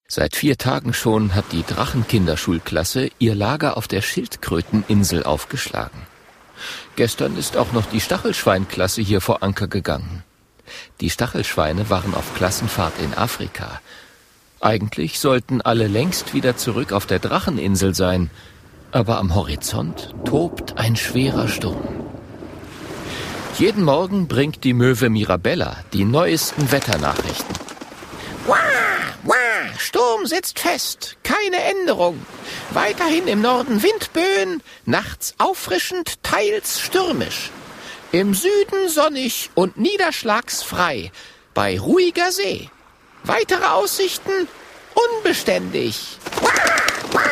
Seit 4 Tagen schon hat die Drachenkinderschulklasse ihr Lager auf der Schildkröteninsel aufgeschlagen. Gestern ist auch noch die Stachelschweinklasse hier vor Anker gegangen. Die Stachelschweine waren auf Klassenfahrt in Afrika. Eigentlich sollten alle längst wieder zurück auf der Dracheninsel sein, aber am Horizont tobt ein schwerer Sturm. Jeden Morgen bringt die Möwe Mirabella die neuesten Wetternachrichten. Wah, wah, Sturm sitzt fest, keine Änderung. Weiterhin im Norden Windböen, nachts auffrischend, teils stürmisch. Im Süden sonnig und niederschlagsfrei, bei ruhiger See. Weitere Aussichten unbeständig. Wah, wah.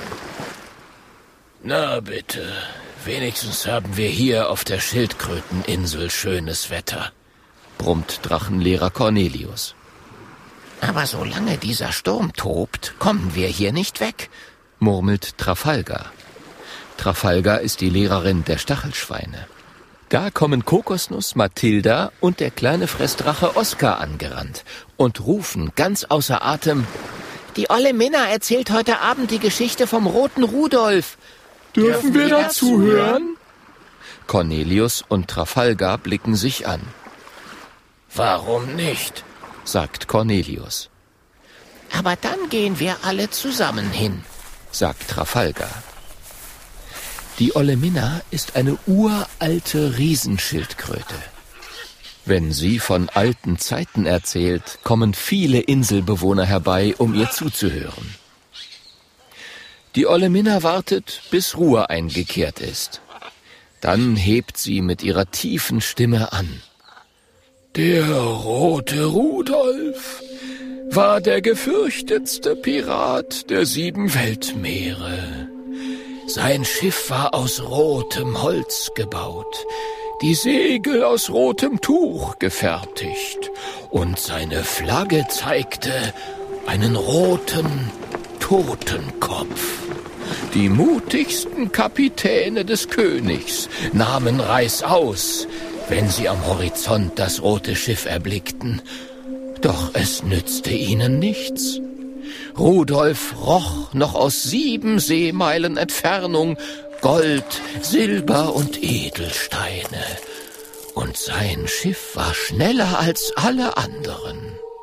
Na bitte, wenigstens haben wir hier auf der Schildkröteninsel schönes Wetter, brummt Drachenlehrer Cornelius. Aber solange dieser Sturm tobt, kommen wir hier nicht weg, murmelt Trafalgar. Trafalgar ist die Lehrerin der Stachelschweine. Da kommen Kokosnuss, Mathilda und der kleine Fressdrache Oskar angerannt und rufen ganz außer Atem: Die olle Minna erzählt heute Abend die Geschichte vom roten Rudolf. Dürfen wir dazu hören? Cornelius und Trafalgar blicken sich an. Warum nicht? sagt Cornelius. Aber dann gehen wir alle zusammen hin, sagt Trafalgar. Die olle Minna ist eine uralte Riesenschildkröte. Wenn sie von alten Zeiten erzählt, kommen viele Inselbewohner herbei, um ihr zuzuhören. Die olle Minna wartet, bis Ruhe eingekehrt ist. Dann hebt sie mit ihrer tiefen Stimme an. Der rote Rudolf war der gefürchtetste Pirat der 7 Weltmeere. Sein Schiff war aus rotem Holz gebaut, die Segel aus rotem Tuch gefertigt und seine Flagge zeigte einen roten Totenkopf. Die mutigsten Kapitäne des Königs nahmen reißaus, wenn sie am Horizont das rote Schiff erblickten. Doch es nützte ihnen nichts. Rudolf roch noch aus 7 Seemeilen Entfernung Gold, Silber und Edelsteine. Und sein Schiff war schneller als alle anderen.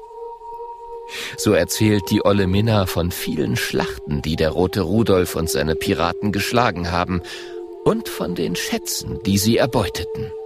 So erzählt die olle Minna von vielen Schlachten, die der rote Rudolf und seine Piraten geschlagen haben, und von den Schätzen, die sie erbeuteten.